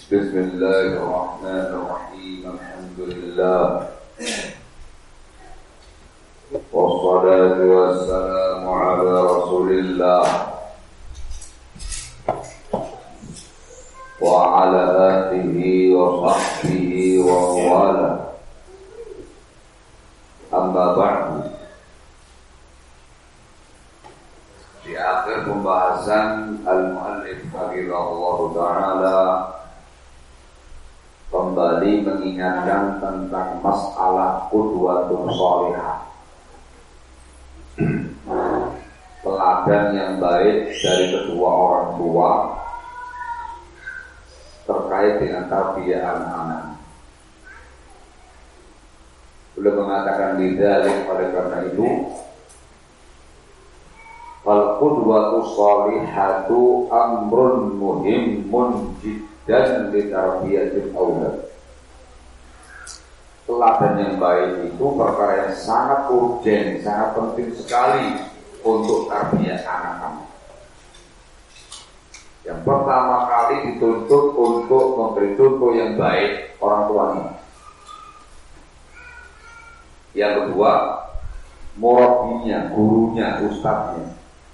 Bismillahirrahmanirrahim. Alhamdulillah. Wassalatu wassalamu ala Rasulillah wa ala alihi wa sahbihi wa wala. Amma ba'du. Di akhir pembahasan al-muallif rahimahullah ta'ala kembali mengingatkan tentang masalah qudwatun shalihah, teladan yang baik dari kedua orang tua terkait dengan tarbiyah anak-anak. Beliau mengatakan lidzalik, oleh karena itu fal qudwatu shalihatu amrun muhimmun jiddan li tarbiyatil aulad. Teladan yang baik itu perkara yang sangat urgen, sangat penting sekali untuk tarbiyah anak-anak. Yang pertama kali dituntut untuk memberi contoh yang baik orang tuanya. Yang kedua, murabinya, gurunya, ustadznya.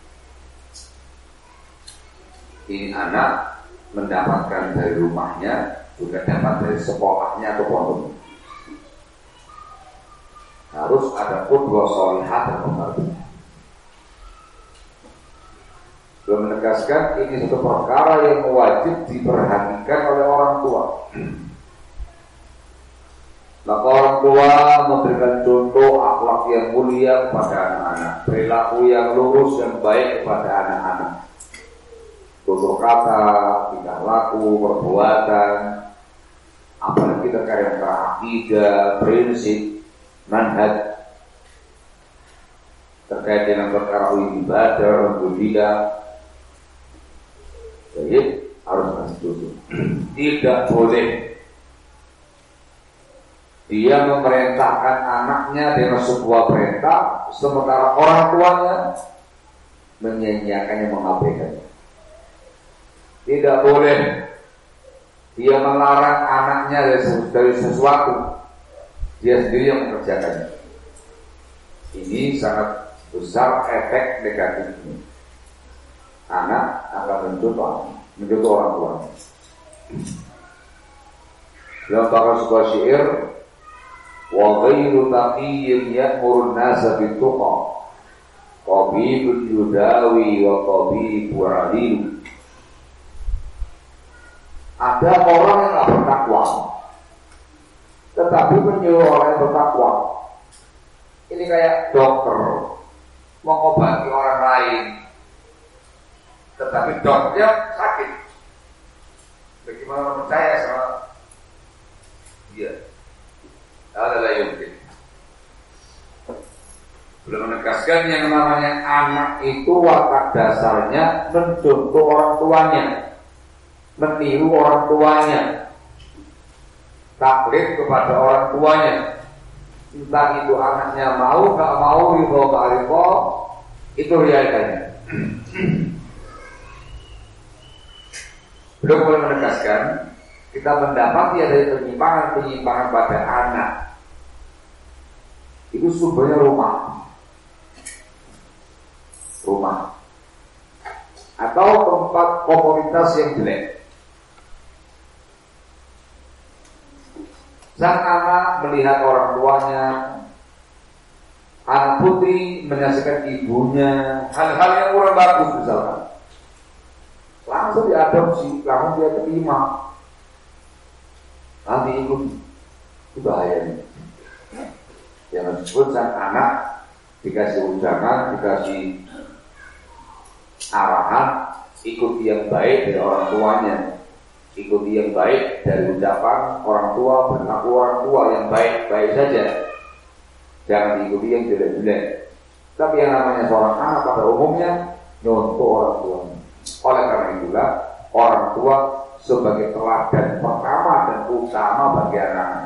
Ini anak mendapatkan dari rumahnya, juga dapat dari sekolahnya atau pondoknya. Harus ada qudwah shalihah dan pembanding. Belum menegaskan ini satu perkara yang wajib diperhatikan oleh orang tua. Maka orang tua memberikan contoh akhlak yang mulia kepada anak-anak, perilaku yang lurus dan baik kepada anak-anak. Tutur kata, tingkah laku, perbuatan, apalagi terkait dengan akidah, prinsip, manhaj, terkait dengan perkara ibadah, budaya. Jadi harus setuju. Tidak boleh dia memerintahkan anaknya dengan sebuah perintah, sementara orang tuanya menyanyiakannya, mengabaikannya. Tidak boleh dia melarang anaknya dari sesuatu, dia sendiri yang mengerjakannya. Ini sangat besar efek negatifnya. Anak akan mencontoh orang tuanya. Dalam bakal sebuah syair, wa ghairu taqiyyin ya'murun nasa bit-tuqa, tabibun yudawi wa tabibu alilu. Ada orang yang tidak bertakwa, tetapi menyuruh orang yang bertakwa. Ini kayak dokter mengobati orang lain, tetapi dokternya sakit. Bagaimana percaya sama dia? Adalah yumkin. Belum menegaskan yang namanya anak itu watak dasarnya mencontoh orang tuanya, meniru orang tuanya, taklid kepada orang tuanya. Entah itu anaknya mau, gak mau, ridho gak ridho, itu realitanya. Belum boleh menegaskan kita mendapati ada penyimpangan pada anak. Itu sumbernya rumah atau tempat komunitas yang jelek. Sang anak melihat orang tuanya, anak putri menyaksikan ibunya, hal-hal yang kurang bagus misalkan, langsung diadopsi, langsung dia terima, nanti ikut. Itu bahayanya. Yang disebut sang anak dikasih ujangan, dikasih arahan, ikuti yang baik dari orang tuanya, ikuti yang baik dari ucapan orang tua, berlaku orang tua yang baik-baik saja. Jangan diikuti yang jelek-jelek. Tapi yang namanya seorang anak pada umumnya nyontoh orang tuanya. Oleh karena itulah orang tua sebagai teladan pertama dan utama bagi anak-anak.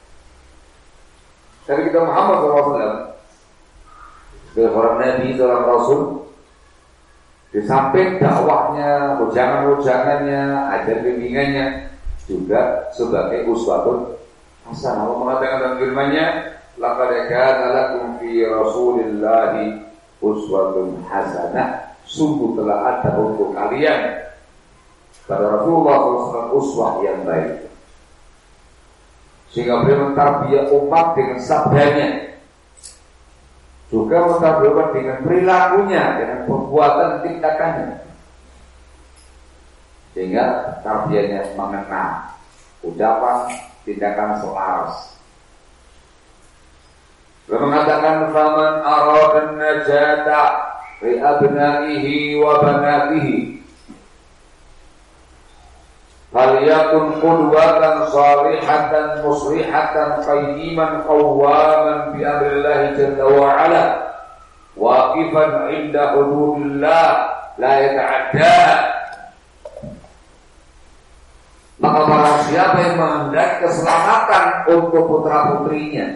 Dari kita Muhammad SAW, seorang Nabi, seorang Rasul, di samping dakwahnya, ujangan-ujangannya, ajar bimbingannya, juga sebagai uswatun hasanah. Allah mengatakan dalam firman-Nya, laqad kana lakum fi Rasulillahi uswatun hasanah. Sungguh telah ada untuk kalian pada Rasulullah SAW uswah yang baik. Sehingga beliau mentarbiyah umat dengan sabdanya, juga mentarbiyah dengan perilakunya, dengan perbuatan tindakannya, sehingga tarbiyahnya mengena ucapan tindakan selaras. Beliau mengatakan, faman aradan najata li abnaihi wa banatihi falyakun qudwatan salihatan muslihatan qayyiman qawwaman bi amrillahi jalla wa ala waqifan inda hududillah la yata'adda. Maka barang siapa yang menghendaki keselamatan untuk putra-putrinya,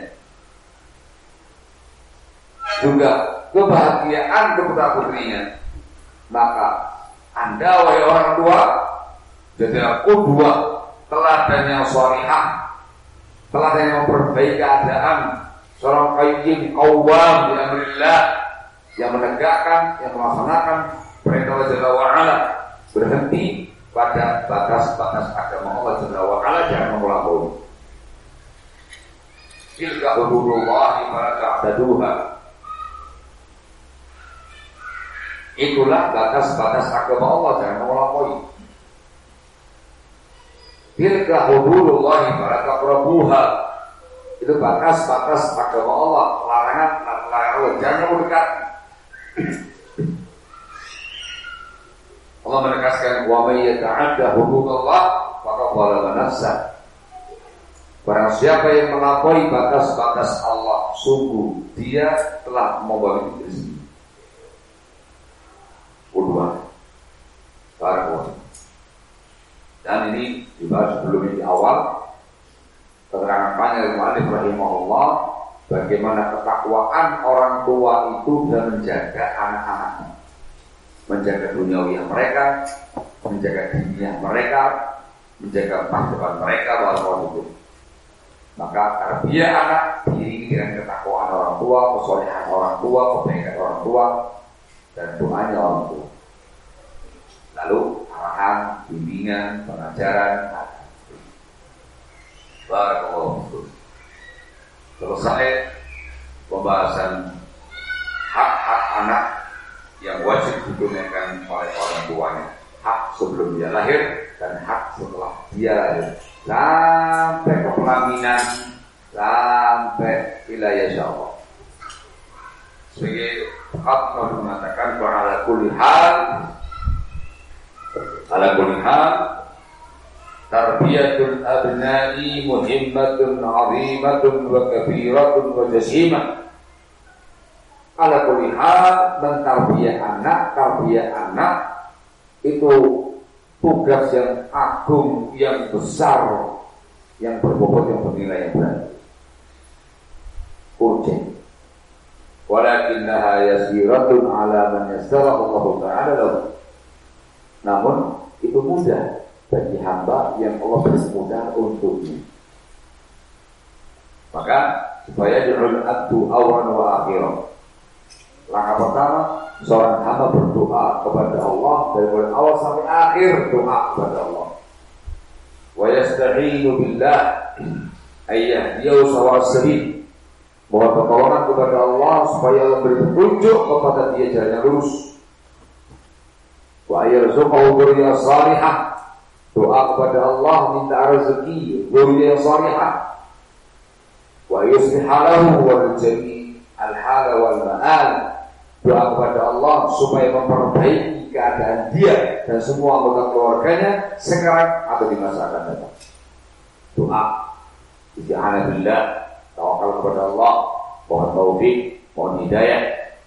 juga kebahagiaan untuk putra-putrinya, maka Anda wahai orang tua jadilah qudwah, teladan yang shalihah, teladan yang memperbaiki keadaan, seorang qayyim qawwam bi amrillah, yang menegakkan, yang melaksanakan perintah Allah Jalla wa Ala, berhenti pada batas-batas agama Allah Jalla wa Ala, jangan melampaui. Tilka hududullah fala ta'taduha. Itulah batas-batas agama Allah, jangan melampaui. Tilka hududullah fala taqrabuha. Itu batas-batas agama Allah, larangan Allah, jangan mendekat. Allah menegaskan, wa may yata'adda hududallah faqad zalama nafsah. Barang siapa yang melampaui batas-batas Allah, sungguh dia telah membawa diri sendiri. Kedua, barakallahu. Dan ini dibahas sebelumnya di awal, keterangan panjang Mu'allif rahimahullah, bagaimana ketakwaan orang tua itu dan menjaga anak-anaknya, menjaga duniawi mereka, menjaga dunia mereka, menjaga masa depan mereka, barakallahu itu. Maka tarbiyah anak diiringi dengan ketakwaan orang tua, kesolehan orang tua, kebaikan orang tua, dan doanya orang tua. Lalu arahan, bimbingan, pengajaran. Barakallahu. Selesai pembahasan hak-hak anak yang wajib ditunaikan oleh orang tuanya. Hak sebelum dia lahir dan hak setelah dia lahir, sampai ke pelaminan, sampai wilayah Allah. Sebagai Khattab mengatakan bahwa ala kulli hal tarbiyatul abna'i muhimmatun 'azimatun wa kabiratun wa jasimah. Ala kulli hal, mentarbiyah anak itu tugas yang agung, yang besar, yang berbobot, yang bernilai yang berat, urgent. Walakinnaha yasiratun 'ala man yassara Allah Ta'ala lahu. Namun itu mudah bagi hamba yang Allah bersemudah untuknya. Maka supaya di'ul abdu awran wa akhiran. Langkah pertama, seorang hamba berdoa kepada Allah dari mulai awal sampai akhir, doa kepada Allah. Wa yasta'inu billah ayyahdiyahu sawa'as sabil. Mohon pertolongan kepada Allah supaya memberi petunjuk kepada dia jalan yang lurus. Wa yarzuqahu dzurriyyah salihah. Doa kepada Allah minta rezeki dzurriyyah salihah. Wa yusliha lahu wal jami' al-hal wal ma'al. Doa kepada Allah supaya memperbaiki keadaan dia dan semua anggota keluarganya sekarang atau di masa akan datang. Doa, isti'anah billah, tawakal kepada Allah, mohon taufik, mohon hidayah.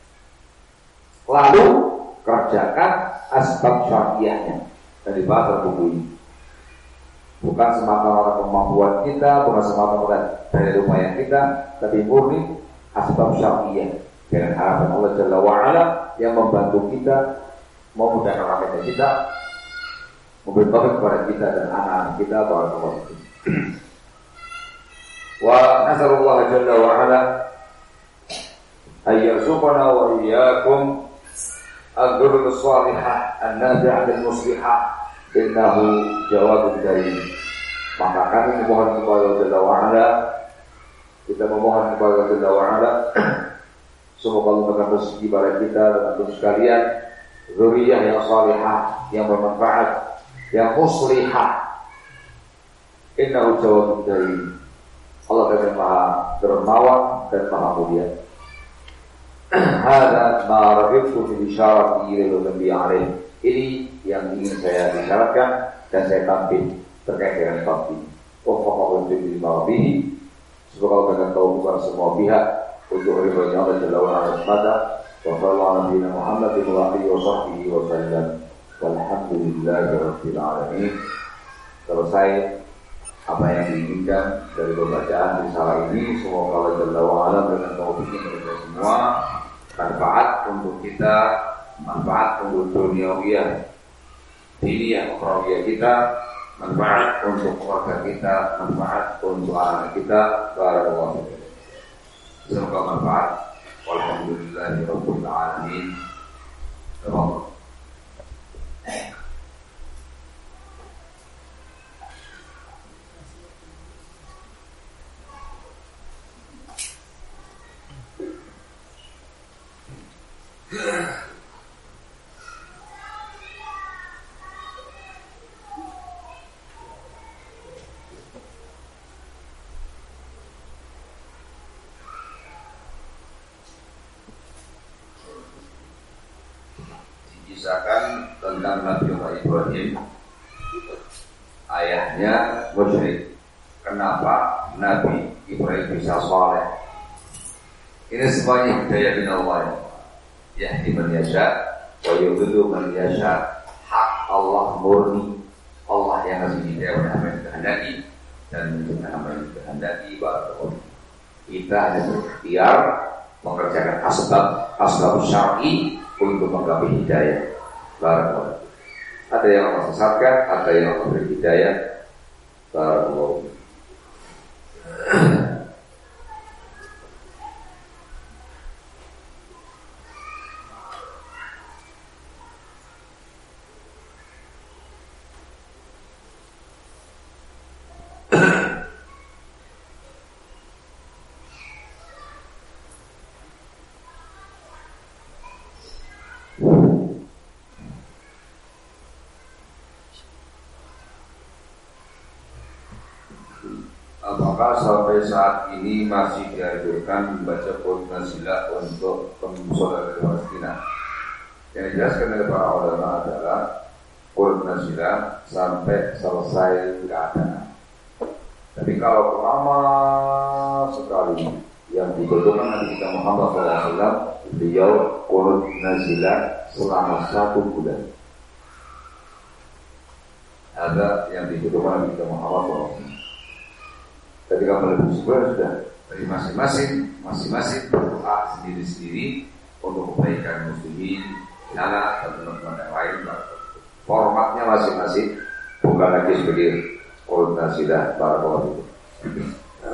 Lalu kerjakan asbab syariahnya. Dan dibahas dalam buku ini. Bukan semata-mata kemampuan kita, bukan semata-mata dari upaya kita, tapi murni asbab syariah. Dengan harapan Allah Jalla wa'ala yang membantu kita, memudahkan rakyat kita, memberi taufik kepada kita dan anak-anak kita barakallahu fikum. Wa nasallallahu jalla wa ala ayyarzuqana wa iyyakum al-dhurriyyah as-salihah an-nafi'ah al-muslihah innahu jawadun karim. Maka kami memohon kepada Allah Jalla wa ala, kita memohon kepada Allah Jalla wa ala, semoga Allah memberikan rezeki pada kita dan antum sekalian dzurriyyah yang salihah, yang bermanfaat, yang muslihah. Innahu jawadun karim. Allah yang maha dermawan dan maha mulia. Hada ma rafiqtu fi isyarati ila nabi alaih. Ini yang ingin saya isyaratkan dan saya tampil terkait dengan topik. Wafaqahu bi ma'bihi. Semoga Allah akan tahu bukan semua pihak untuk ridhonya Allah Jalla wa ala semata. Wa sallallahu alaihi Muhammad wa alihi wa sahbihi wa sallam. Walhamdulillahi rabbil alamin. Selesai apa yang diinginkan dari pembacaan risalah ini. Semoga Allah Jalla wa ala dengan taufiknya kepada semua, manfaat untuk kita, manfaat untuk duniawiyah, diniyah, ukhrawiyah kita, manfaat untuk keluarga kita, manfaat untuk anak kita. Barakallahu fikum. Semoga manfaat. Walhamdulillahi rabbil alamin. Kisahkan tentang Nabi Ibrahim, ayahnya musyrik. Kenapa Nabi Ibrahim bisa saleh? Ini semuanya hidayah min Allah. Yahdi man yasha wa yudhillu man yasha. Hak Allah murni. Allah yang ngasih hidayah kepada apa yang dikehendaki dan menunjukkan apa yang dikehendaki. Kita hanya berikhtiar mengerjakan asbab syar'i untuk menggapai hidayah. Barakallahu. Ada yang Allah sesatkan, ada yang Allah beri hidayah. Barakallahu. Apakah sampai saat ini masih dianjurkan membaca Qur'an nazilah untuk saudara Palestina? Yang dijelaskan oleh para ulama adalah Qur'an nazilah sampai selesai keadaan. Tapi kalau lama sekali yang dibutuhkan Nabi kita Muhammad SAW, beliau Qur'an nazilah selama 1 bulan. Ada yang dibutuhkan Nabi kita Muhammad SAW. Ketika melebihi sebulan sudah dari masing-masing berdoa sendiri-sendiri untuk kebaikan muslimin, anak dan teman-teman yang lain. Formatnya masing-masing, bukan lagi sebagai Qur'an nazilah barakallahu fikum.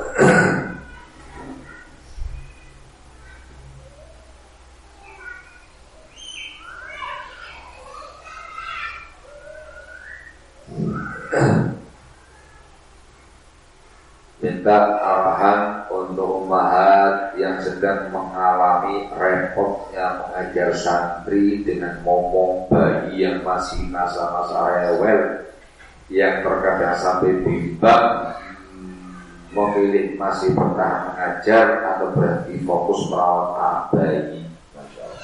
Minta arahan untuk ummahat yang sedang mengalami repotnya mengajar santri dengan momong bayi yang masih masa-masa rewel, yang terkadang sampai bimbang memilih masih bertahan mengajar atau berhenti fokus merawat anak bayi. Masya Allah.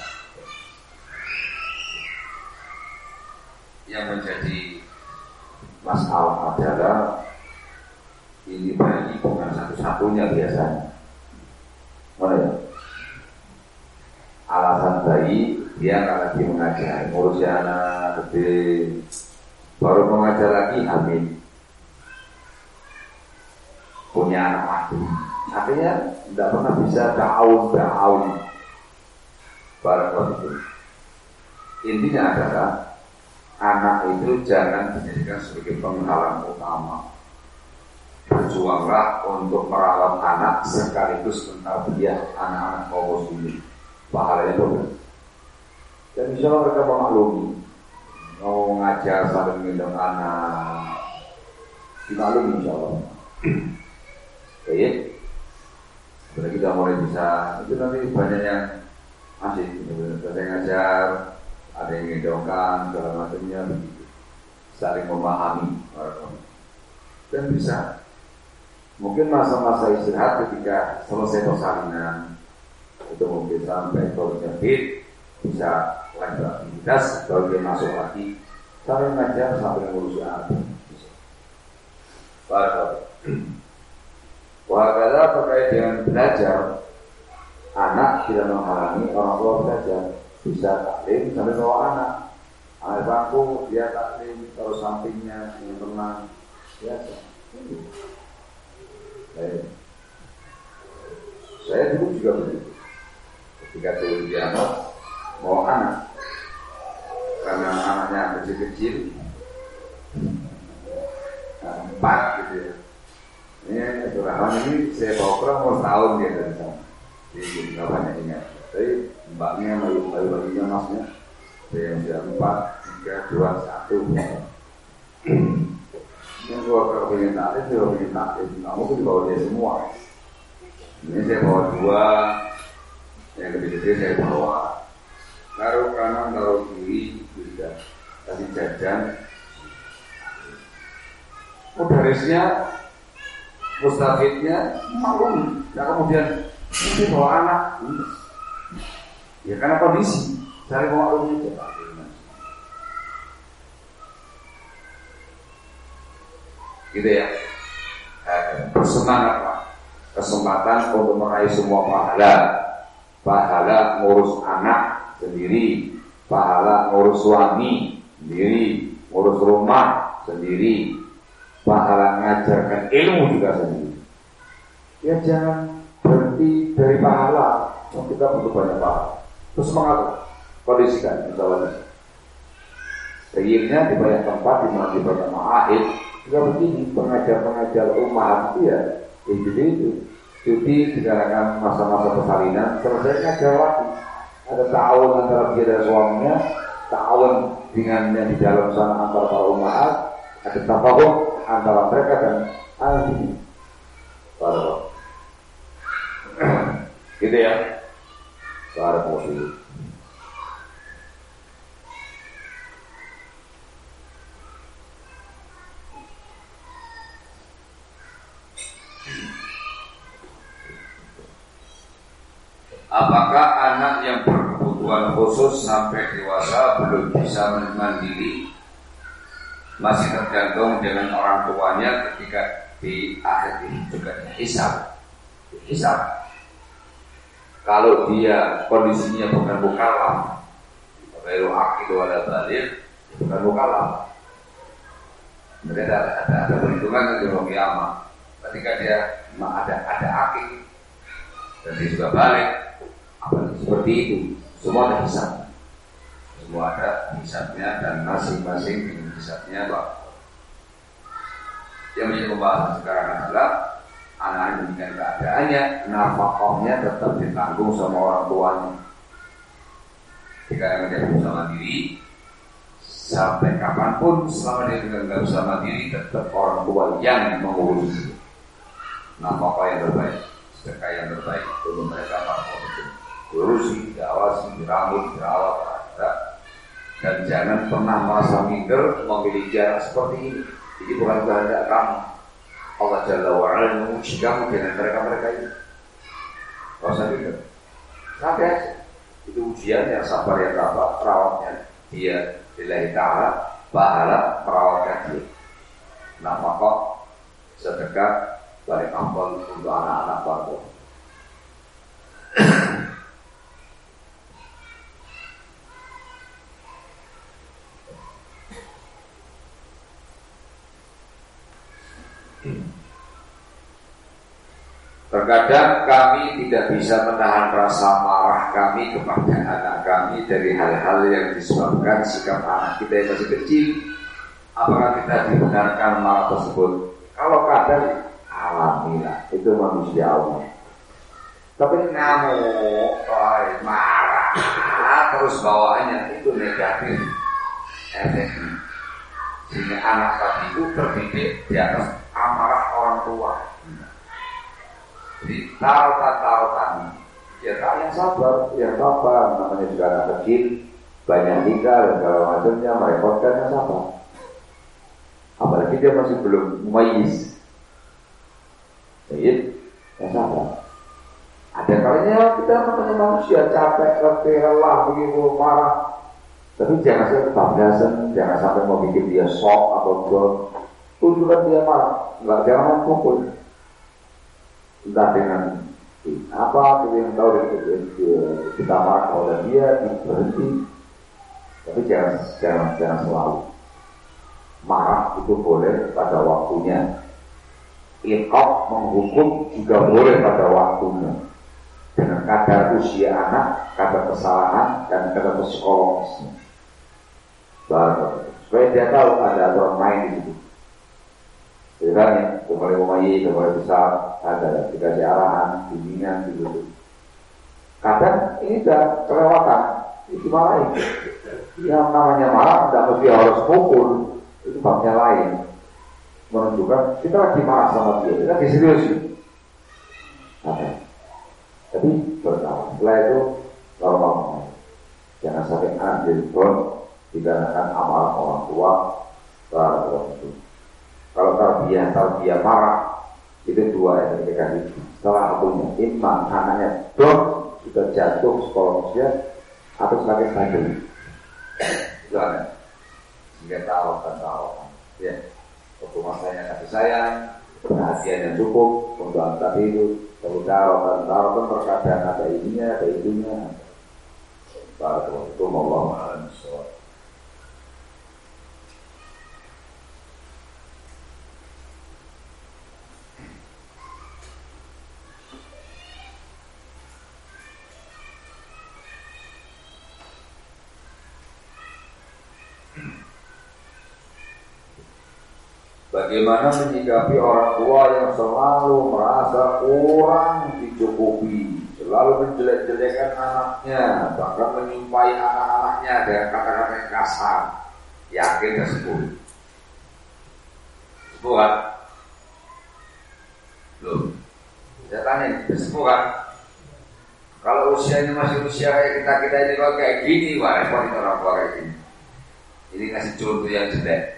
Yang menjadi masalah adalah ini bayi bukan satu-satunya biasanya. Mana ya? Alasan bayi dia nggak lagi mengajar, ngurus anak gede, baru mengajar lagi hamil, punya anak lagi. Artinya tidak pernah bisa ta'awun. Barang itu. Intinya adalah anak itu jangan dijadikan sebagai penghalang utama. Berjuanglah untuk merawat anak sekaligus mentarbiyah anak-anak kaum muslimin. Pahalanya double. Dan insya Allah mereka memaklumi. Mau ngajar sambil menggendong anak, dimaklumi insya Allah. Baik. Bila kita mulai bisa, itu nanti banyak yang asik. Ada yang ngajar, ada yang menggendongkan, segala macamnya begitu. Saling memahami. Dan bisa. Mungkin masa-masa istirahat ketika selesai persalinan itu mungkin sampai barunya fit bisa lanjut aktivitas baru dia masuk lagi sampai ngajar sampai ngurusi anak. Wahkala terkait dengan belajar, anak tidak menghalangi orang tua belajar. Bisa taklim sampai bawa anak bangku dia taklim taruh sampingnya yang tenang biasa. Saya dulu juga begitu. Ketika dulu dia mau anak, karena anaknya kecil-kecil, 4 gitu ya. Ini Abdurrahman ini saya bawa kurang mau tahun dia dari sana. Jadi nggak banyak ingat. Tapi mbaknya, bayi-bayinya masnya, saya yang sudah 4, 3, 2, 1. Yang keluarga pengen taklim, dia pengen taklim. Nggak mungkin bawa dia semua. Ini saya bawa 2, yang lebih gede saya bawa. Taruh kanan, taruh kiri, sudah kasih jajan. Mudarisnya, mustafidnya, maklum. Nah kemudian ini bawa anak. Ya karena kondisi, cari maklum itu. Gitu ya. Bersemangat Pak. Kesempatan untuk meraih semua pahala ngurus anak sendiri, pahala ngurus suami sendiri, ngurus rumah sendiri, pahala ngajarkan ilmu juga sendiri. Ya jangan berhenti dari pahala. Kita butuh banyak pahala. Terus semangat kondisikan misalnya. Akhirnya di banyak tempat, di banyak ma'ahid juga begini, pengajar-pengajar umat itu ya itu cuti dikarenakan masa-masa persalinan, selesai ngajar lagi. Ada ta'awun antara dia dan suaminya, ta'awun dengan yang di dalam sana antara para umat, ada tafahum antara mereka dan ahli. Gitu ya. Barakallahu. Apakah anak yang berkebutuhan khusus sampai dewasa belum bisa mandiri, masih tergantung dengan orang tuanya ketika di akhir ini juga dihisab? Kalau dia kondisinya bukan mukallaf, baru akil wala baligh, bukan mukallaf, mereka ada perhitungan di hari kiamat. Ketika dia ada akil dan dia juga balik, seperti itu, semua ada hisab. Semua ada hisabnya dan masing-masing dengan hisabnya Pak. Yang menjadi pembahasan sekarang adalah anak dengan keadaannya, nafkahnya tetap ditanggung sama orang tuanya. Jika yang menjadi usaha mandiri, sampai kapanpun selama dia tidak usaha mandiri, tetap orang tua yang mengurus. Nafkah yang terbaik, sedekah yang terbaik untuk mereka Pak. Urusi, diawasi, dirawat, dan jangan pernah merasa minder memiliki jarak seperti ini. Jadi bukan kehendak kamu. Allah Jalla wa'ala menguji kamu dengan mereka-mereka ini. Gak usah minder. Santai aja. Itu ujian yang sabar yang tabah, perawatnya dia lillahi ta'ala, pahala perawatnya dia. Nafkah, sedekah, balik ampun untuk anak-anak baru. Terkadang kami tidak bisa menahan rasa marah kami kepada anak kami dari hal-hal yang disebabkan sikap anak kita yang masih kecil. Apakah kita dibenarkan marah tersebut? Kalau kadang alamilah, itu manusia Allah. Tapi ngamuk, marah, terus bawaannya itu negatif efeknya. Sehingga anak tadi itu terdidik di atas amarah orang tua. Jadi tarutan ya yang sabar, namanya juga anak kecil, banyak nikah dan segala macamnya, merepotkan yang sabar. Apalagi dia masih belum mumayyiz, jadi yang sabar. Ada kalinya kita namanya manusia capek, letih, lelah, begitu marah, tapi jangan sampai kebablasan, jangan sampai mau bikin dia shock atau drop. Tunjukkan dia marah, jangan mukul. Entah dengan apa yang tahu kita marah kepada dia berhenti, tapi jangan selalu marah. Itu boleh pada waktunya. Iqab menghukum juga boleh pada waktunya dengan kadar usia anak, kadar kesalahan dan kadar psikologisnya. Baru supaya dia tahu ada aturan main di situ. Misalnya, kembali umayi, kembali besar, ada dikasih arahan, bimbingan, gitu. Kadang ini sudah kelewatan, itu malahin. Yang namanya marah, tidak mesti harus pukul, itu babnya lain. Menunjukkan kita lagi marah sama dia, kita lagi serius. Tapi bertahan. Setelah itu normal. Jangan sampai anak jadi don dikarenakan amarah orang tua, itu. Kalau tarbiyah marah, itu dua yang dikasih. Salah satunya, imam anaknya don sudah jatuh psikologisnya atau sebagai bandel. Itu aneh. Sehingga tahu. Ya, waktu masanya kasih sayang, perhatian yang cukup untuk anak itu. Kalau tahu terkadang ada ininya, ada itunya. Barakallahu fiikum. Bagaimana menyikapi orang tua yang selalu merasa kurang dicukupi, selalu menjelek-jelekan anaknya, bahkan menyumpahi anak-anaknya dengan kata-kata yang kasar? Yakin tersebut? Sembuh kan? Belum. Saya tanya, sembuh kan? Kalau usianya masih usia kayak kita ini, kalau kayak gini, wah repot orang tua kayak gini. Ini kasih contoh yang jelek.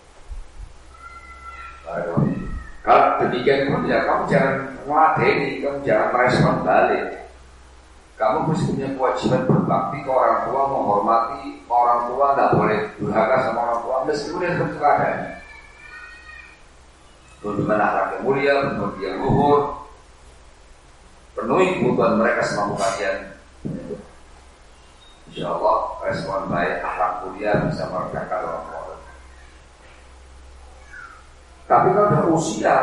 Kalau demikian pun ya kamu jangan meladeni, kamu jangan merespon balik. Kamu mesti punya kewajiban berbakti ke orang tua, menghormati orang tua, tidak boleh durhaka sama orang tua meskipun dia seperti keadaan. Tunjukkan akhlak yang mulia, menurut yang luhur, penuhi kebutuhan mereka semampu kalian. Insya Allah respon baik, akhlak mulia bisa meredakan orang tua. Tapi kalau ada usia,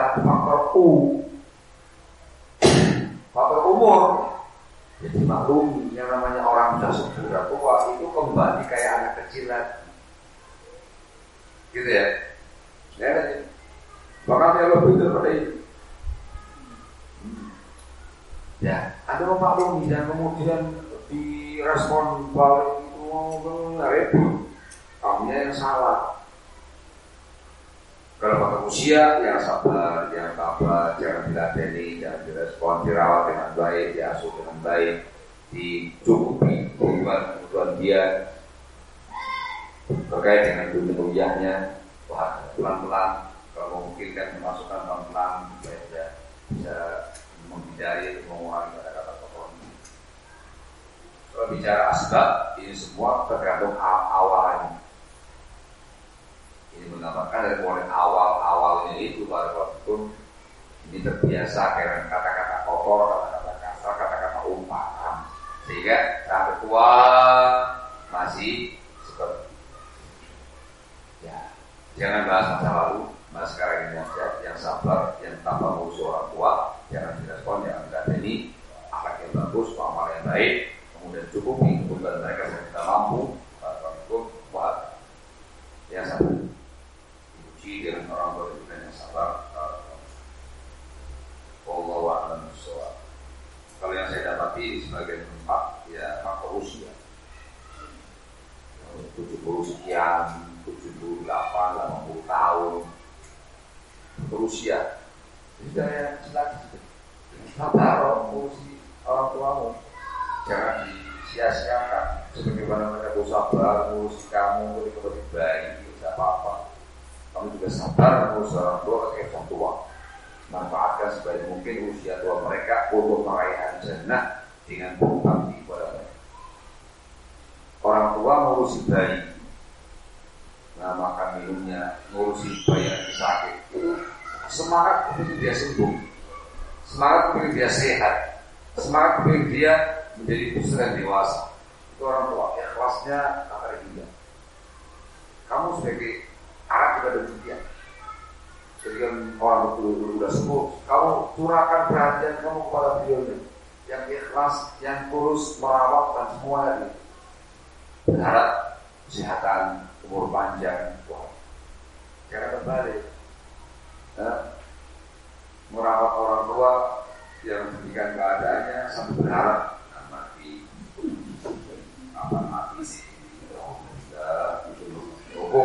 faktor umur, jadi maklum yang namanya orang sudah sepuh tua itu kembali kayak anak kecil lagi, gitu ya. Bahkan dia lebih daripada itu. Ya, ada maklum dan kemudian direspon balik itu repot, kamunya yang salah. Kalau pada usia, yang sabar, yang tabah, jangan diladeni, jangan direspon, dirawat dengan baik, diasuh dengan baik, dicukupi kebutuhan dia terkait dengan dunia-dunianya. Wah, pelan-pelan, kalau memungkinkan memasukkan pelan-pelan, bisa menghindari, mengurangi kata-kata kotor. Kalau bicara asbab, ini semua tergantung awalnya. Ini menggambarkan dari mulai awal-awalnya itu walaupun ini terbiasa dengan kata-kata kotor, kata-kata kasar, kata-kata umpatan, sehingga sampai tua masih seperti ya. Jangan bahas masa lalu, bahas sekarang ini aja. Yang sabar, yang tanpa musuh orang tua, jangan direspon, berusia. Sudah ya, silakan. Sabar ngurusi orang tuamu. Jangan disia-siakan. Sebagaimana mereka sabar ngurusi kamu ketika masih bayi, tidak apa-apa. Kamu juga sabar ngurusi orang tua ketika orang tua. Manfaatkan sebaik mungkin usia tua mereka untuk meraih jannah dengan berbakti kepada mereka. Orang tua ngurusi bayi, nah makan minumnya, ngurusi bayi yang sakit, semangat untuk dia sembuh, semangat untuk dia sehat, semangat untuk dia menjadi besar dan dewasa. Itu orang tua, ikhlasnya akan dia. Kamu sebagai anak juga demikian. Jadi kan orang betul-betul sudah sembuh, kamu curahkan perhatian kamu kepada beliau yang ikhlas, yang tulus merawat dan semuanya. Berharap kesehatan, umur panjang. Wah, jangan kembali merawat orang tua yang demikian keadaannya sampai berharap mati sih cukup.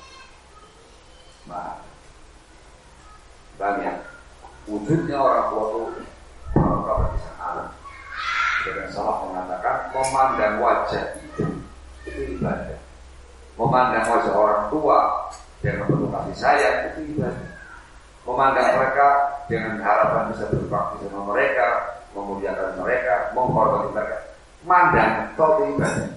Nah, banyak wujudnya orang tua itu orang bisa alam. Dengan salah mengatakan memandang wajah itu ibadah. Memandang wajah orang tua dengan penuh kasih sayang itu ibadah. Memandang mereka dengan harapan bisa berbakti sama mereka, memuliakan mereka, menghormati mereka. Mandang itu ibadah.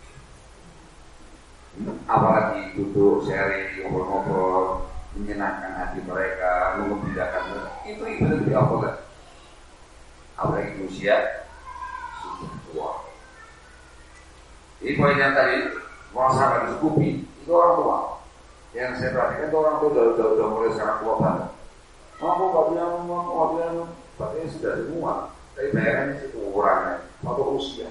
Apalagi duduk sharing, ngobrol-ngobrol, menyenangkan hati mereka, mengembirakan mereka. Itu ibadah di Allah. Apalagi usia sudah tua. Ini poin yang tadi merasakan dicukupi itu orang tua. Yang saya perhatikan itu orang tua udah mulai sekarang tua banget. Mampu kabian, katanya sudah semua. Tapi bayarannya itu kurangnya atau usia.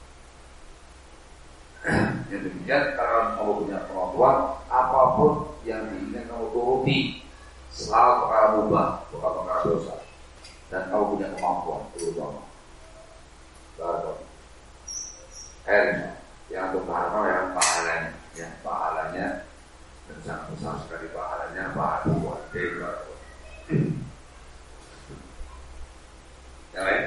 Yang demikian kalau kamu punya kemampuan, apapun yang diinginkan kamu turuti, selalu perkara mubah, bukan perkara dosa. Dan kamu punya kemampuan, terutama. Yang untuk pahalanya, yang pahalanya dan sangat besar sekali pahalanya, pahala buat dewa. Yang lain?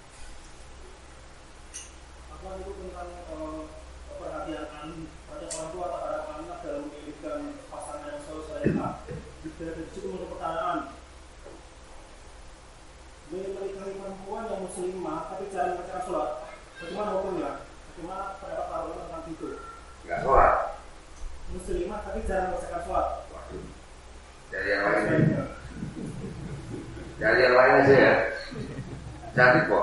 Apa itu tentang perhatian pada orang tua terhadap anak dalam memilihkan pasangan yang selalu salehah? Jika dari situ untuk pertanyaan, menikahi perempuan yang muslimah tapi jarang mengerjakan sholat, bagaimana hukumnya? Bagaimana pendapat para ulama tentang itu? Enggak sholat. Muslimah tapi jarang mengerjakan sholat. Dari yang lain. Dari yang lain aja ya. Cantik kok.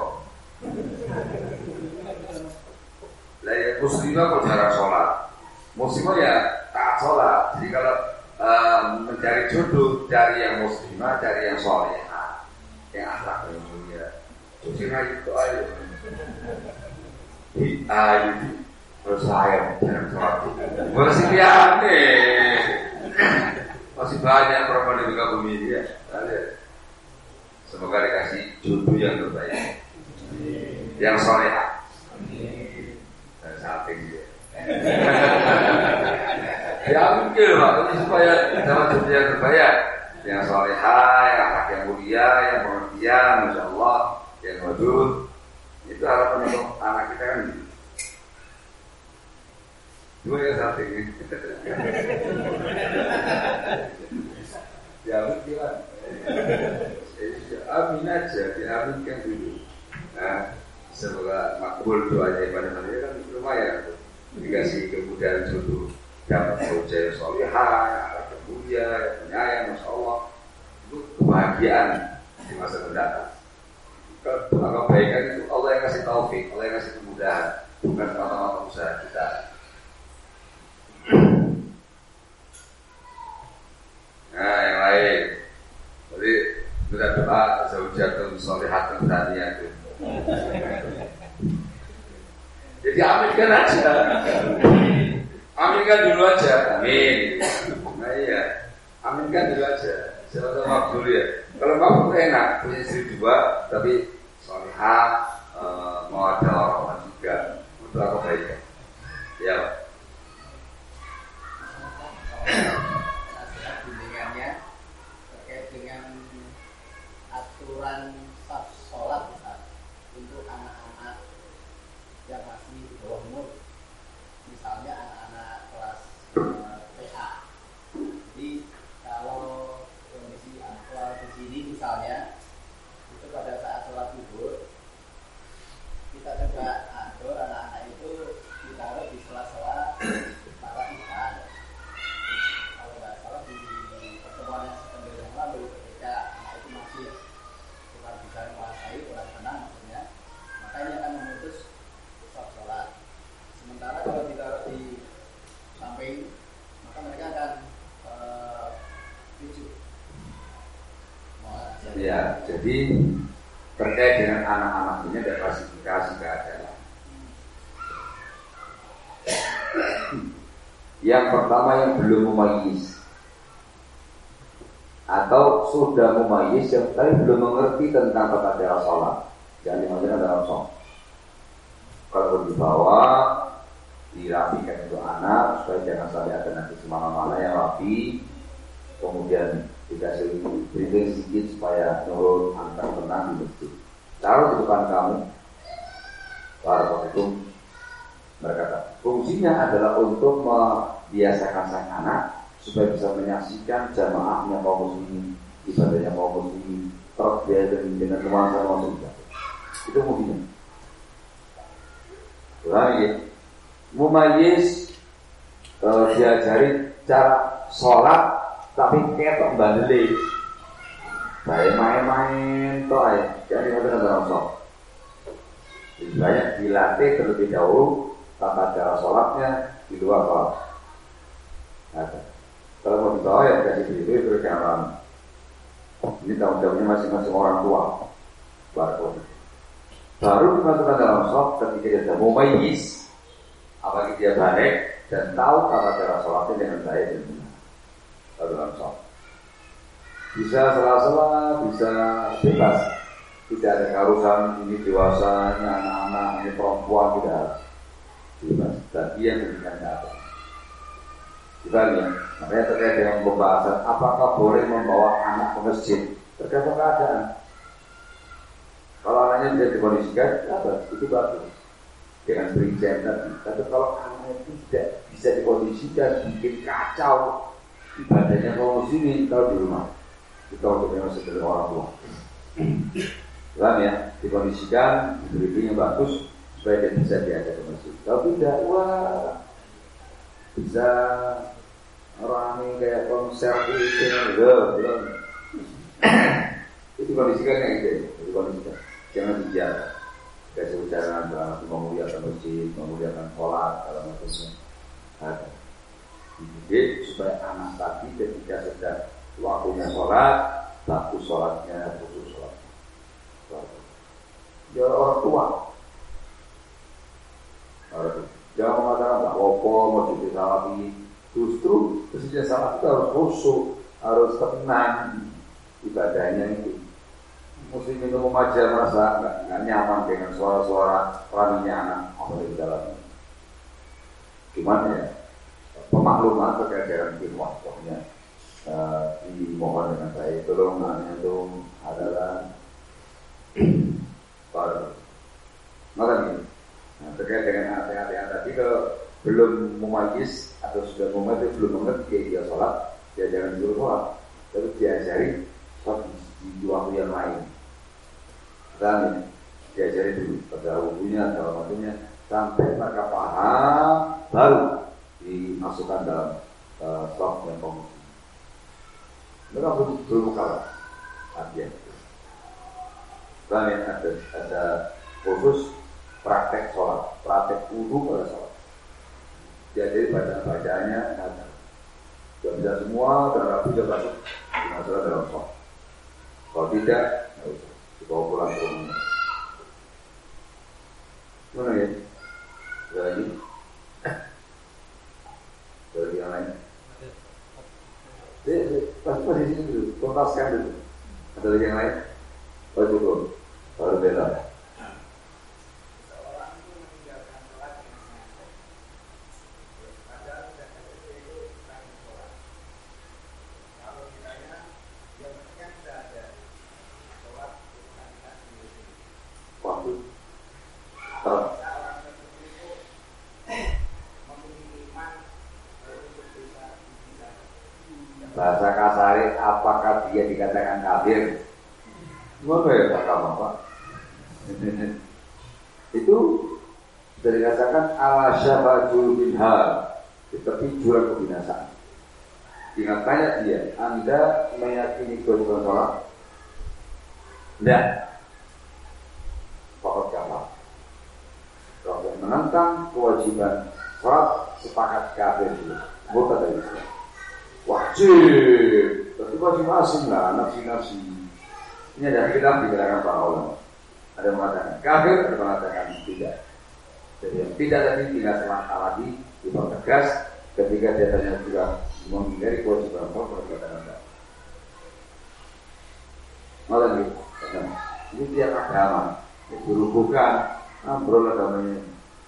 Muslimah kok jarang sholat. Muslimah ya taat sholat. Jadi kalau mencari jodoh dari yang muslimah, dari yang sholehah, yang akhlak yang mulia. Muslimah itu ayo. Ayo. Terus saya jarang sholat. Masih biasa. Masih banyak perempuan di muka bumi ini ya. Semoga dikasih jodoh yang terbaik, yang sholehah. Dan samping dia. Ya mungkin Pak, ini supaya dapat jodoh yang terbaik, yang sholehah, yang akhlak yang mulia, yang pengertian, masya Allah, yang wadud. Itu harapan untuk anak kita kan. Dua yang samping. Ya mungkin. Amin aja, diaminkan dulu. Nah, semoga makbul doanya pada hari kan lumayan. Dikasih kemudahan jodoh, dapat kerja yang sholehah, anak yang mulia, yang penyayang, masya Allah. Itu kebahagiaan di masa mendatang. Kebaikan itu Allah yang kasih taufik, Allah yang kasih kemudahan, bukan mata-mata usaha kita. Nah, yang lain. Jadi kita doa zaujatun sholihatun thaniyatun. Jadi aminkan aja. Aminkan dulu aja. Amin. Nah iya. Aminkan dulu aja. Siapa tahu makbul ya. Kalau makbul enak, punya istri dua, tapi sholihah, mau ada orang juga untuk kebaikan. Ya. Bimbingannya terkait dengan dengan aturan saf sholat untuk anak-anak yang masih di bawah umur, misalnya anak-anak kelas PA. Jadi kalau kondisi ini misalnya itu pada saat sholat zuhur kita coba atur anak-anak itu ditaruh di sela-sela para ikan. Kalau nggak salah di pertemuan yang sebelumnya yang lalu ketika anak itu masih kurang bisa menguasai, kurang tenang maksudnya, maka ini akan memutus sholat. Sementara kalau ditaruh di samping, maka mereka akan tujuh. Ya, jadi terkait dengan anak-anak ini ada klasifikasi keadaan. Yang pertama yang belum mumayyiz atau sudah mumayyiz yang tapi belum mengerti tentang tata cara sholat, jangan dimaksudkan dalam sholat. Kalau dibawa dirapikan untuk anak supaya jangan sampai ada nanti semana-mana yang rapi, kemudian dikasih briefing sedikit supaya nurut antar tenang di masjid. Taruh di depan kamu, Barakallahu berkata, fungsinya adalah untuk membiasakan sang anak supaya bisa menyaksikan jamaahnya kaum muslimin, ibadahnya kaum muslimin, terbiasa dengan nuansa muslim. Itu fungsinya. Lagi, mumayyiz diajari cara sholat tapi ketok bandeli, baik main-main toh ya, jadi kita dalam sholat. Banyak dilatih terlebih dahulu tata cara sholatnya di luar sholat. Nah, kalau mau dibawa ya kasih video terus jangan. Ini tanggung jawabnya masing-masing orang tua. Baru dimasukkan dalam sholat ketika dia sudah mumayyiz, apalagi dia balik dan tahu tata cara sholatnya dengan baik dan benar. Dalam sholat bisa sela-sela, bisa bebas, tidak ada keharusan ini dewasanya anak-anak, ini perempuan, tidak harus bebas. Dan dia memberikan apa? Kita lihat, makanya terkait dengan pembahasan apakah boleh membawa anak ke masjid tergantung keadaan. Kalau anaknya bisa dikondisikan, itu bagus dengan perincian tadi. Tapi kalau anaknya tidak bisa dikondisikan, bikin kacau ibadahnya kaum muslimin, kalau di rumah kita untuk yang sebagai orang tua, paham ya, dikondisikan, diberi yang bagus supaya dia bisa diajak ke masjid. Kalau tidak, wah bisa rame kayak konser itu, belum. Itu kondisikan yang gitu, dikondisikan, jangan dibiarkan. Kasih ucapan dalam memuliakan masjid, memuliakan sholat, dalam macamnya ada. Dididik supaya anak tadi ketika sedang waktunya sholat, bagus sholatnya, khusus sholatnya. Ya orang tua. Jangan mengatakan tak apa, mau jadi salafi. Justru ketika salat itu harus khusyuk, harus tenang ibadahnya itu. Muslim itu memajar merasa nggak nyaman dengan suara-suara raminya anak apa di dalamnya. Gimana ya? Pemakluman terkait dengan firman dimohon dengan baik. Tolong anaknya itu adalah maka ini. Nah, terkait dengan anak-anak yang tadi kalau belum mumayyiz atau sudah mumayyiz belum mengerti dia sholat, dia jangan disuruh sholat, tapi diajari sholat di waktu yang lain. Dan diajari dulu pada wudunya dalam waktunya sampai mereka paham baru dimasukkan dalam sholat yang komisi. Mereka belum kalah artinya. Dan ada khusus praktek sholat, praktek wudu pada sholat. Jadi bacaan-bacaannya ada. Sudah bisa semua dan rapi sudah masuk dimasukkan dalam sholat. Kalau tidak, nggak usah. Dibawa pulang ke rumah. Mana ya? Ada lagi? Ada lagi yang lain? Pasti di sini dulu, tuntaskan dulu. Ada lagi yang lain? Oh cukup, baru bela. maka dia dikatakan kafir. Gimana ya Pak? Itu sudah dirasakan ala syabajul minha, seperti jurang kebinasaan. Ingat tanya dia, Anda meyakini kewajiban sholat? Tidak. Pokok kafir. Kalau menentang kewajiban sholat, sepakat kafir juga. Bukan dari Islam. Wajib. Tapi masing-masing lah, nafsi-nafsi. Ini ada khilaf di kalangan para ulama. Ada yang mengatakan kafir, ada yang mengatakan tidak. Jadi yang tidak tadi tinggal selangkah lagi dipertegas ketika dia tanya juga menghindari kewajiban sholat berkaitan dengan malah gitu. Ini tiap agama dirubuhkan, ambrol agamanya.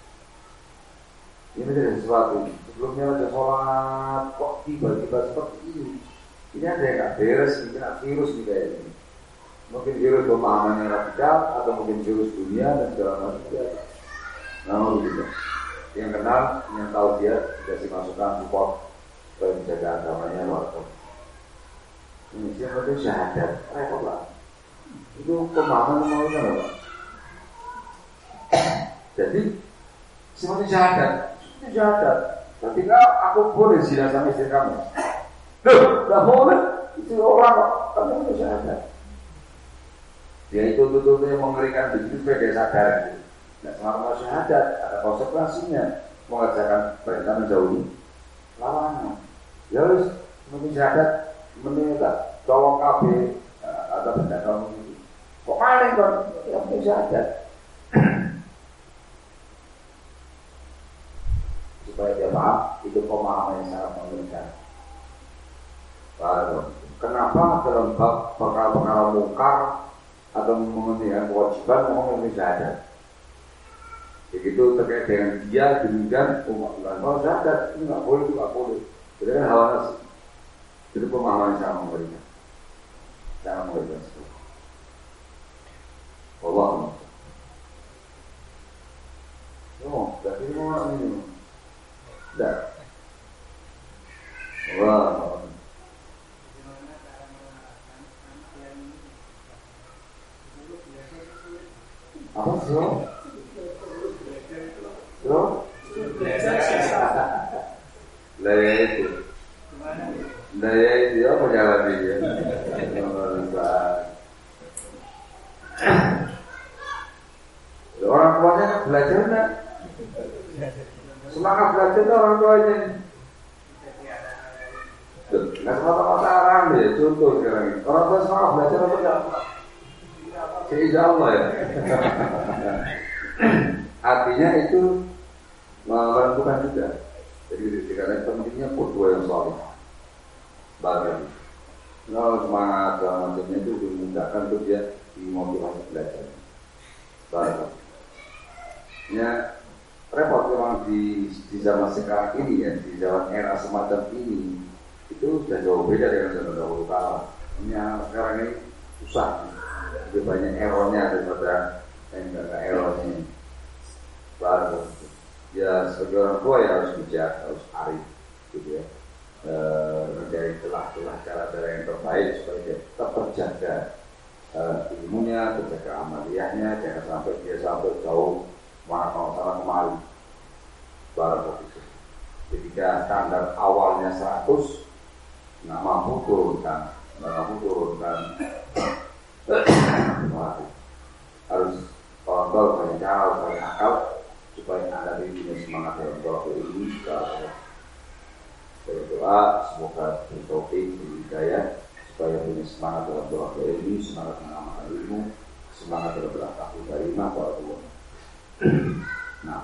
Ini menjadi sesuatu. Sebelumnya ada sholat, kok tiba-tiba seperti ini. Ini ada yang nggak beres, mungkin virus nih kayak ini. Mungkin virus pemahamannya radikal atau mungkin virus dunia dan segala macam. Namun begitu. Yang kenal, yang tahu dia dikasih masukan support supaya menjaga agamanya warga. Ini siapa itu syahadat, repot lah. Itu pemahaman mau kan apa? Jadi seperti syahadat, itu syahadat. Berarti aku boleh zina sama istri kamu. Loh, nggak boleh. Itu orang kok, kamu itu syahadat. Dia itu tutup-tutupnya mengerikan begitu sebagai sadar. Nah, selama syahadat ada konsekuensinya, mengerjakan perintah menjauhi larangan. Ya harus mungkin syahadat menilai colong KB atau benda kamu itu. Kok maling kan? Ya mungkin syahadat. Supaya dia paham, itu pemahaman yang sangat mengerikan. Lalu, kenapa dalam bab perkara-perkara mungkar atau mengenai kewajiban ngomong syahadat? Begitu terkait dengan dia demikian umat bukan kalau syahadat ini nggak boleh, itu nggak boleh. Jadi kan hawa nafsu. Itu pemahaman yang sangat mengerikan. Sangat mengerikan sekali. Allah. Oh, jadi mau ini. Tidak. Allah. Apa sih? Daya itu apa jalan dia? Orang tuanya belajar enggak? Semangat belajar orang tuanya. Nggak semata-mata orang deh. Contoh sekarang ini orang tua semangat belajar apa enggak? Insya Allah ya. Artinya itu menentukan juga. Jadi dikatakan pentingnya kedua yang solid. Bagian. Kalau semangat dalam macamnya itu dimudahkan untuk dia dimotivasi belajar. Bagian. Ya repot memang di zaman sekarang ini ya, di zaman era semacam ini itu sudah jauh beda dengan zaman dahulu kala. Sekarang ini susah. Lebih banyak errornya daripada yang enggak errornya. Baru ya sebagai orang tua ya harus bijak, harus arif gitu ya, mencari celah-celah cara-cara yang terbaik supaya dia tetap terjaga ilmunya, terjaga amaliyahnya, jangan sampai dia sampai jauh mana-mana kemari. Baru itu ketika standar awalnya 100 nggak mampu turunkan harus kontrol banyak cara, banyak akal supaya Anda punya semangat dalam tolak ilmu. Berdoa semoga bertaufik hidayah supaya punya semangat dalam tolak ilmu, semangat mengamalkan ilmu, semangat dalam berakhlak karimah kepada Allah. Nah,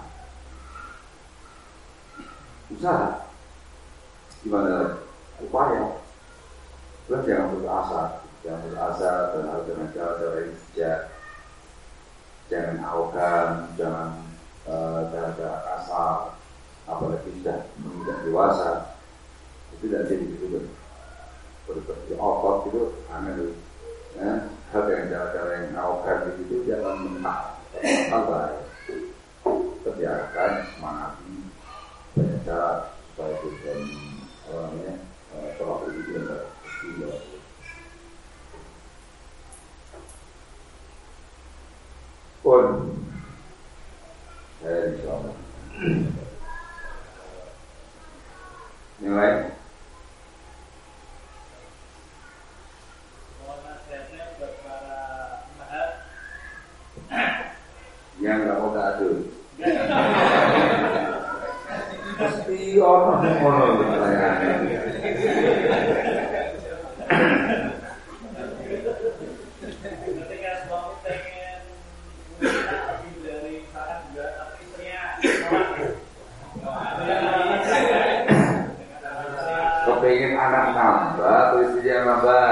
usaha gimana upaya? Jangan berasa dan harus dengan cara-cara yang bijak. Jangan arogan, jangan cara-cara kasar, apalagi sudah menginjak dewasa. Itu tidak jadi begitu. Seperti otot itu aneh. Hal dengan cara-cara yang arogan itu jangan mentah. Tambah terbiarkan semangati banyak cara supaya kita orangnya terlalu itu yang tidak. pun saya insyaallah nilai yang nggak mau tahu pasti orang ngono pertanyaannya. Ketika suami pengen lebih dari saat juga tapi istrinya kepengen anak nambah atau istrinya nambah?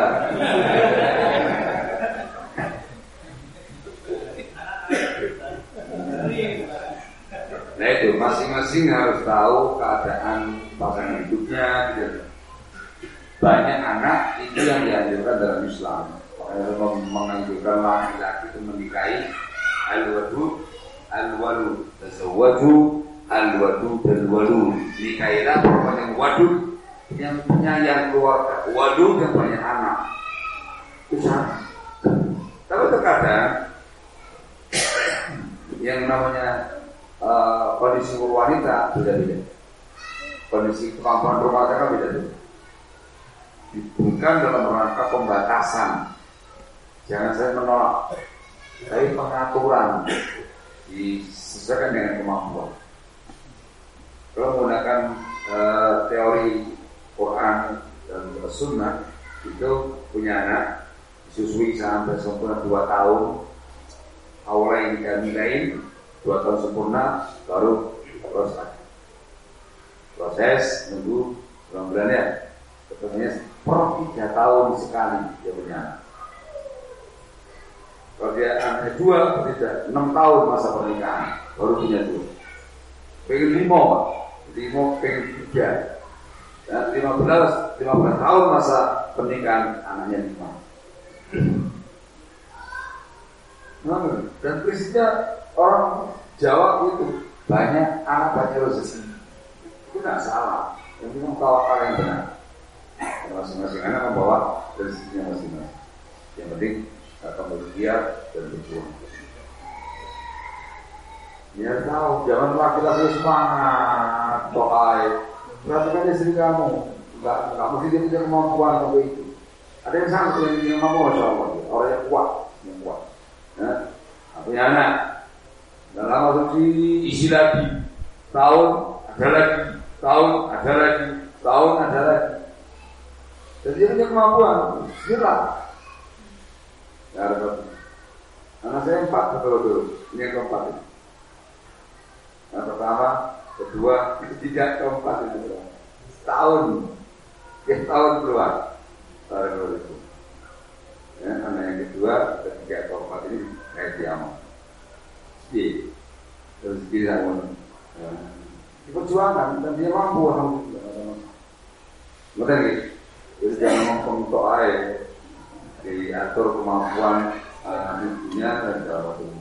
Nah itu masing-masing harus tahu keadaan pasangan hidupnya gitu. Banyak anak itu yang dianjurkan dalam Islam. Menganjurkan laki-laki itu menikahi al-wadud al-walud, tazawwaju al-wadud al-walud. Nikahilah perempuan yang wadud, yang penyayang keluarga, wadud yang banyak anak. Itu sama. Tapi terkadang yang namanya kondisi wanita beda-beda, kondisi kemampuan rumah tangga beda-beda. Bukan dalam rangka pembatasan, jangan saya menolak, tapi pengaturan disesuaikan dengan kemampuan. Kalau menggunakan teori Quran dan Sunnah, itu punya anak disusui sampai sempurna 2 tahun, awalnya nikahin 2 tahun sempurna, baru proses nunggu berapa bulan ya, ketemu per 3 tahun sekali dia punya anak. Kalau dia anaknya 2, berarti 6 tahun masa pernikahan baru punya 2. Pengen 5 pengen 3, dan 15 tahun masa pernikahan anaknya 5. Dan prinsipnya orang Jawa itu banyak anak banyak rezeki, itu tidak salah. Yang penting tawakal yang benar. Masing-masing anak membawa rezekinya masing-masing. Yang penting akan berikhtiar dan berjuang. Ya tahu, jangan laki-laki semangat, toai. Perhatikan istri kamu, nggak mesti dia punya kemampuan sampai itu. Ada yang sanggup yang mampu, masya Allah, orang yang kuat. Ya, punya anak. Dan lama isi lagi, tahun ada lagi, tahun ada lagi, tahun ada lagi. Jadi dia punya kemampuan, gila. Ya, anak saya 4 betul-betul, ini yang keempat ini. Yang pertama, kedua, ketiga, keempat itu. Tahun keluar. Tahun itu. Ya, anak yang kedua, ketiga, keempat ini kayak diamal. Terus dia diperjuangkan dan dia mampu alhamdulillah. Betul gitu. Terus jangan ngomong tok ae, diatur kemampuan hidupnya dan segala macam.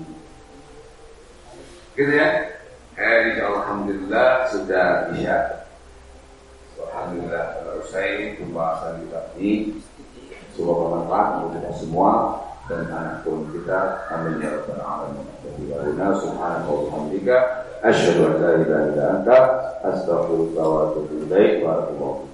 Gitu ya. Alhamdulillah sudah bisa. Alhamdulillah selesai pembahasan kita ini. Semoga bermanfaat untuk kita semua dan anak pun kita. Amin ya rabbal alamin. Subhanallahi wa bihamdihi asyhadu an la ilaha illa anta astaghfiruka wa atubu ilaik. Barakallahu